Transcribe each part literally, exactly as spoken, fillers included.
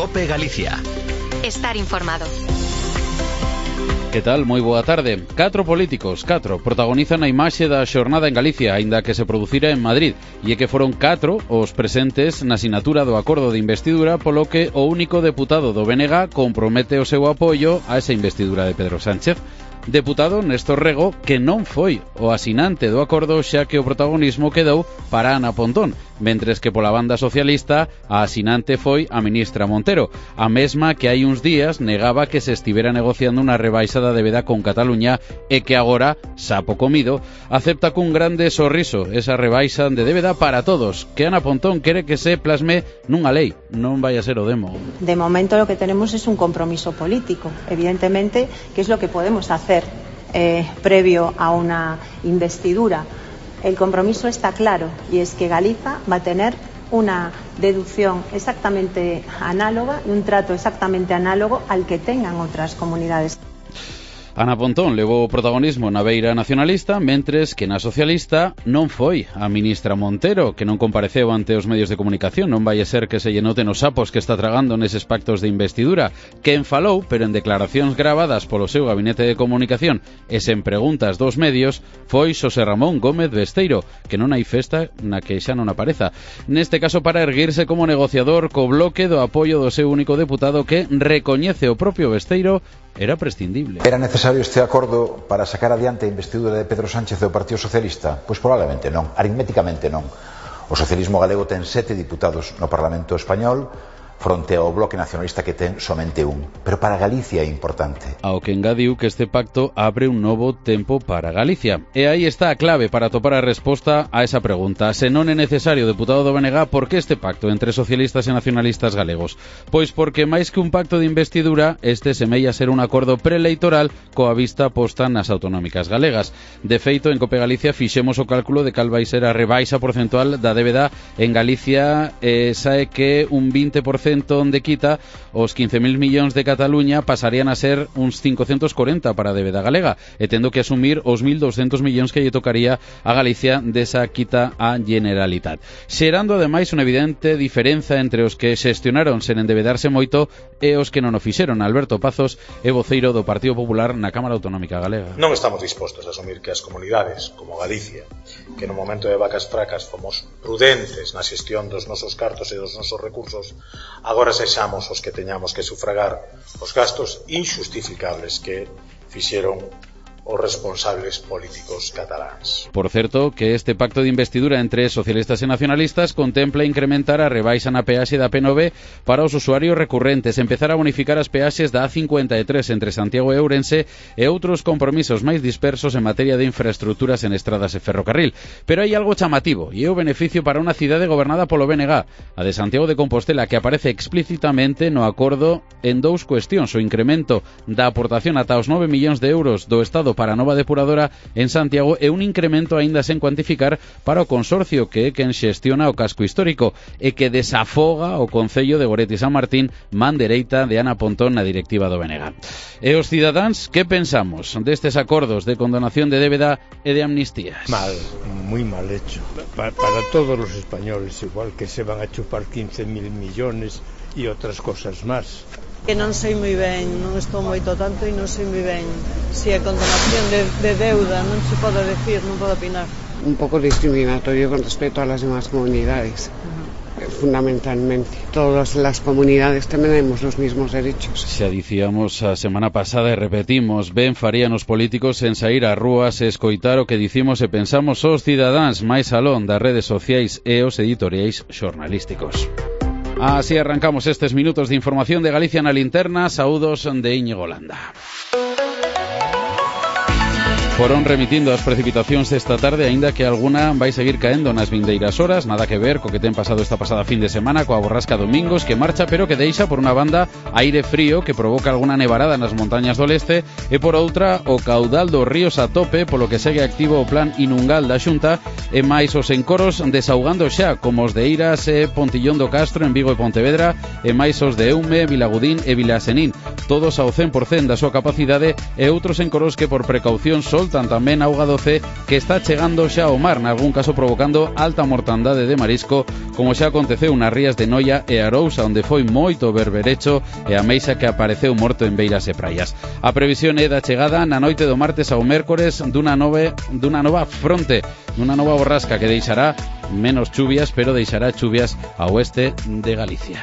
COPE Galicia. Estar informado. Que tal? Moi boa tarde. Catro políticos, catro, protagonizan a imaxe da xornada en Galicia, aínda que se producira en Madrid, e é que foron catro os presentes na sinatura do acordo de investidura, polo que o único deputado do B N G compromete o seu apoio a esa investidura de Pedro Sánchez. Deputado Néstor Rego, que non foi o asinante do acordo, xa que o protagonismo quedou para Ana Pontón, mentres que pola banda socialista a asinante foi a ministra Montero, a mesma que hai uns días negaba que se estivera negociando unha rebaixa da débeda con Cataluña e que agora, sapo comido, acepta cun grande sorriso esa rebaixa de débeda para todos, que Ana Pontón quere que se plasme nunha lei, non vai a ser o demo. De momento lo que tenemos es un compromiso político, evidentemente, que es lo que podemos hacer eh, previo a una investidura. El compromiso está claro y es que Galicia va a tener una deducción exactamente análoga y un trato exactamente análogo al que tengan otras comunidades. Ana Pontón levou o protagonismo na beira nacionalista, mentres que na socialista non foi a ministra Montero, que non compareceu ante os medios de comunicación. Non vai a ser que se lle noten os sapos que está tragando neses pactos de investidura. Quen falou, pero en declaracións gravadas polo seu gabinete de comunicación e sen preguntas dos medios, foi Xosé Ramón Gómez Besteiro, que non hai festa na que xa non apareza. Neste caso para erguirse como negociador co bloque do apoio do seu único deputado, que recoñece o propio Besteiro era prescindible. Era necesario este acordo para sacar adiante a investidura de Pedro Sánchez do Partido Socialista? Pois probablemente non, aritméticamente non. O socialismo galego ten sete diputados no Parlamento español fronte ao bloque nacionalista que ten somente un. Pero para Galicia é importante. Ao que engadiu que este pacto abre un novo tempo para Galicia. E aí está a clave para atopar a resposta a esa pregunta. Se non é necesario, deputado do B N G, por que este pacto entre socialistas e nacionalistas galegos? Pois porque máis que un pacto de investidura, este semella ser un acordo preelectoral coa vista posta nas autonómicas galegas. De feito, en COPE Galicia fixemos o cálculo de cal vai ser a rebaixa porcentual da débeda en Galicia, e sae que un vinte por cento onde quita os quince mil millóns de Cataluña pasarían a ser uns cincocentos corenta para a débeda galega, e tendo que asumir os mil douscentos millóns que lle tocaría a Galicia desa quita a Generalitat, xerando ademais unha evidente diferenza entre os que xestionaron sen endebedarse moito e os que non o fixeron. Alberto Pazos é voceiro do Partido Popular na Cámara Autonómica Galega. Non estamos dispostos a asumir que as comunidades, como Galicia, que no momento de vacas fracas fomos prudentes na xestión dos nosos cartos e dos nosos recursos, agora sexamos os que teñamos que sufragar os gastos injustificables que fixeron os responsables políticos cataláns. Por certo, que este pacto de investidura entre socialistas e nacionalistas contempla incrementar a rebaixa na peaxe da P nove para os usuarios recurrentes, empezar a bonificar as peaxes da A cincuenta e tres entre Santiago e Ourense e outros compromisos máis dispersos en materia de infraestructuras en estradas e ferrocarril. Pero hai algo chamativo e é o beneficio para unha cidade gobernada polo B N G, a de Santiago de Compostela, que aparece explícitamente no acordo en dous cuestións: o incremento da aportación ata os nove millóns de euros do Estado para a nova depuradora en Santiago e un incremento aínda sen cuantificar para o consorcio, que é quen xestiona o casco histórico e que desafoga o Concello de Goretti San Martín, man dereita de Ana Pontón na directiva do B N G. E os cidadáns, que pensamos destes acordos de condonación de débeda e de amnistías? Mal, moi mal hecho. Para, para todos os españoles, igual que se van a chupar quince mil millones e outras cosas máis. Que non sei moi ben, non estou moito tanto e non sei moi ben se a condonación de, de deuda, non se pode decir, non pode opinar. Un pouco discriminatorio con respecto a las demás comunidades. Uh-huh. Fundamentalmente, todas las comunidades tenemos los mismos derechos. Xa dicíamos a semana pasada e repetimos, ben farían os políticos en saír ás rúas e escoitar o que dicimos e pensamos os cidadáns, máis alón das redes sociais e os editoriais xornalísticos. Así arrancamos estes minutos de información de Galicia na Linterna. Saúdos de Íñigo Landa. Foron remitindo as precipitacións esta tarde, aínda que alguna vai seguir caendo nas vindeiras horas. Nada que ver co que ten pasado esta pasada fin de semana coa borrasca Domingos, que marcha pero que deixa por unha banda aire frío que provoca alguna nevarada nas montañas do leste, e por outra o caudal dos ríos a tope, polo que segue activo o plan Inungal da Xunta, e máis os encoros desaugando xa, como os de Eiras e Pontillón do Castro en Vigo e Pontevedra, e máis os de Eume, Vilagudín e Vilasenín, todos ao cen por cento da súa capacidade, e outros encoros que por precaución sol soltan tamén auga doce que está chegando xa ao mar, nalgún caso provocando alta mortandade de marisco, como xa aconteceu nas rías de Noia e Arousa, onde foi moito berberecho e a meixa que apareceu morto en beiras e praias. A previsión é da chegada na noite do martes ao mércores dunha, nove, dunha nova fronte, dunha nova borrasca que deixará menos chuvias, pero deixará chuvias ao oeste de Galicia.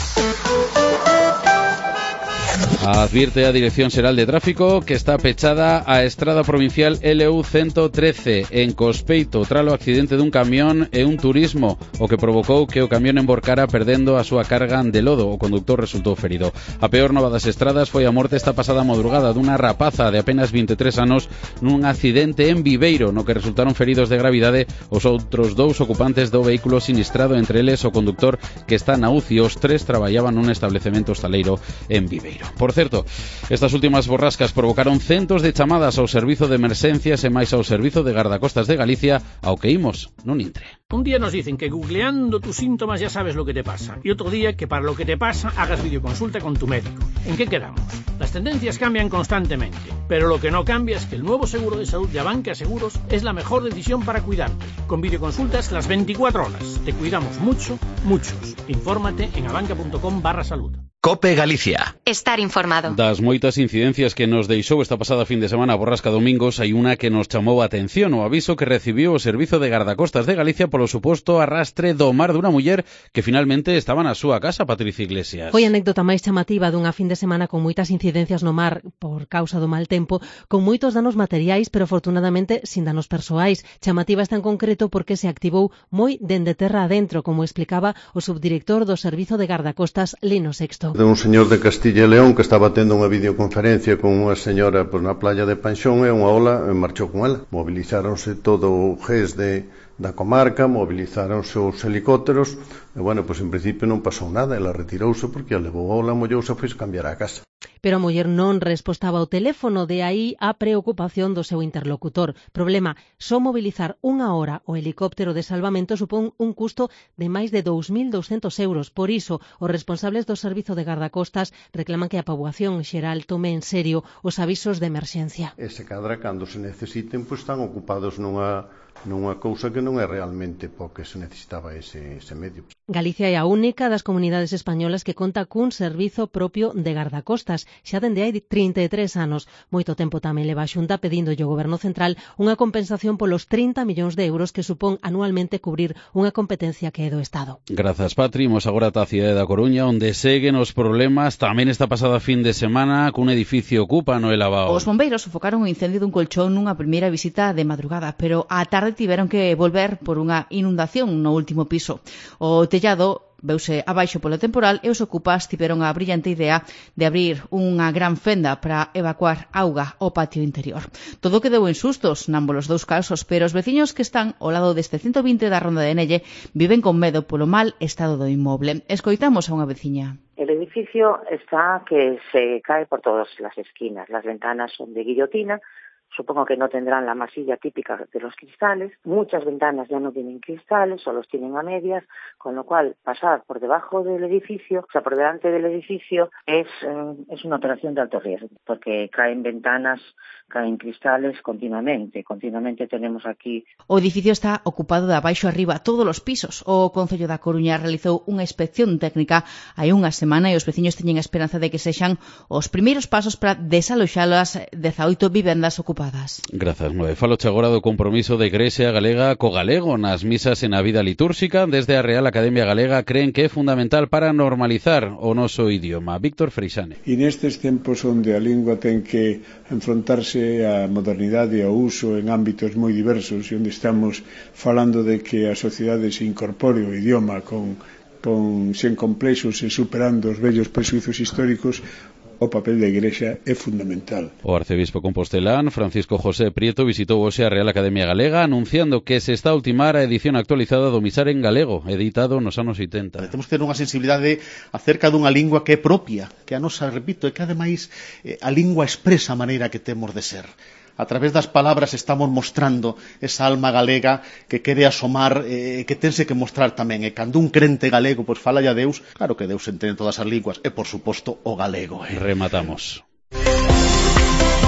Advirte a Dirección Xeral de Tráfico que está pechada a estrada provincial L U ciento trece en Cospeito tralo accidente dun camión e un turismo, o que provocou que o camión emborcara perdendo a súa carga de lodo. O conductor resultou ferido. A peor nova das estradas foi a morte esta pasada madrugada dunha rapaza de apenas vinte e tres anos nun accidente en Viveiro, no que resultaron feridos de gravidade os outros dous ocupantes do vehículo sinistrado, entre eles o conductor que está na U C I. Os tres traballaban nun establecemento hostaleiro en Viveiro. Por certo, estas últimas borrascas provocaron centos de chamadas ao servizo de emerxencias e máis ao servizo de gardacostas de Galicia, ao que imos nun intre. Un día nos dicen que googleando tus síntomas ya sabes lo que te pasa, y otro día que para lo que te pasa hagas videoconsulta con tu médico. ¿En qué quedamos? Las tendencias cambian constantemente, pero lo que no cambia es que el nuevo seguro de salud de Abanca Seguros es la mejor decisión para cuidarte. Con videoconsultas las veinticuatro horas. Te cuidamos mucho, muchos. Infórmate en abanca.com barra salud. Cope Galicia. Estar informado. Das moitas incidencias que nos deixou esta pasada fin de semana a borrasca domingos, hai unha que nos chamou a atención, o aviso que recibiu o Servizo de Gardacostas de Galicia polo suposto arrastre do mar dunha muller que finalmente estaba na súa casa, Patricia Iglesias. Foi a anécdota máis chamativa dunha fin de semana con moitas incidencias no mar por causa do mal tempo, con moitos danos materiais, pero afortunadamente sin danos persoais. Chamativa está en concreto porque se activou moi dende terra adentro, como explicaba o subdirector do Servizo de Gardacostas, Lino Sexto. De un señor de Castilla e León que estaba tendo unha videoconferencia con unha señora pues, na playa de Panxón e unha ola e marchou con ela. Movilizáronse todo o G E S de, da comarca, movilizáronse os helicópteros e, bueno, pois pues, en principio non pasou nada. Ela retirouse porque a levou a ola, mollouse e foi cambiar a casa. Pero a muller non respostaba ao teléfono, de aí a preocupación do seu interlocutor. Problema, só mobilizar unha hora o helicóptero de salvamento supón un custo de máis de dous mil douscentos euros. Por iso, os responsables do Servizo de Gardacostas reclaman que a poboación xeral tome en serio os avisos de emerxencia. E se cadra, cando se necesiten, pois están ocupados nunha nunha cousa que non é realmente porque se necesitaba ese, ese medio. Galicia é a única das comunidades españolas que conta cun servizo propio de gardacostas. Xa dende hai trinta e tres anos. Moito tempo tamén leva a Xunta pedíndolle ao Goberno Central unha compensación polos trinta millóns de euros que supón anualmente cubrir unha competencia que é do Estado. Grazas, Patri. Imos agora ata a cidade da Coruña, onde seguen os problemas tamén esta pasada fin de semana cun edificio ocupa no Elavao. Os bombeiros sofocaron o incendio dun colchón nunha primeira visita de madrugada, pero á tarde tiveron que volver por unha inundación no último piso. O tellado veuse abaixo polo temporal e os ocupas tiveron a brillante idea de abrir unha gran fenda para evacuar auga ao patio interior. Todo quedou en sustos námbolos dous casos, pero os veciños que están ao lado deste ciento vinte da Ronda de Nelle viven con medo polo mal estado do inmoble. Escoitamos a unha veciña. El edificio está que se cae por todas las esquinas. Las ventanas son de guillotina. Supongo que no tendrán la masilla típica de los cristales. Muchas ventanas ya no tienen cristales o los tienen a medias, con lo cual pasar por debajo del edificio, o sea, por delante del edificio, es, eh, es una operación de alto riesgo, porque caen ventanas, caen cristales continuamente. Continuamente tenemos aquí... O edificio está ocupado de abaixo arriba, todos os pisos. O Concello da Coruña realizou unha inspección técnica hai unha semana e os veciños teñen esperanza de que sexan os primeiros pasos para desaloxar as dezaoito vivendas ocupadas. Grazas, Noé. Faloche agora do compromiso da Igrexa Galega co galego nas misas e na vida litúrxica. Desde a Real Academia Galega creen que é fundamental para normalizar o noso idioma. Víctor Freixane. E nestes tempos onde a lingua ten que enfrontarse á modernidade e ao uso en ámbitos moi diversos e onde estamos falando de que a sociedade se incorpore o idioma con, con sen complexos e superando os vellos presuizos históricos, o papel da Igrexa é fundamental. O arcebispo compostelán, Francisco José Prieto, visitou hoxe a Real Academia Galega anunciando que se está a ultimar a edición actualizada do Misar en galego, editado nos anos oitenta. Temos que ter unha sensibilidade acerca dunha lingua que é propia, que a nosa, repito, é que ademais eh, a lingua expresa a maneira que temos de ser. A través das palabras estamos mostrando esa alma galega que quere asomar, eh, que tense que mostrar tamén. E cando un crente galego pois fala a Deus, claro que Deus entende todas as linguas, e por suposto o galego. Eh. Rematamos.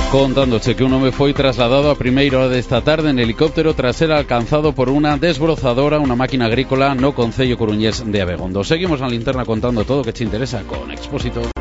Contándoche que un home foi trasladado a primeira hora desta tarde en helicóptero tras ser alcanzado por unha desbrozadora, unha máquina agrícola no concello coruñés de Abegondo. Seguimos na linterna contando todo o que te interesa con Expósito.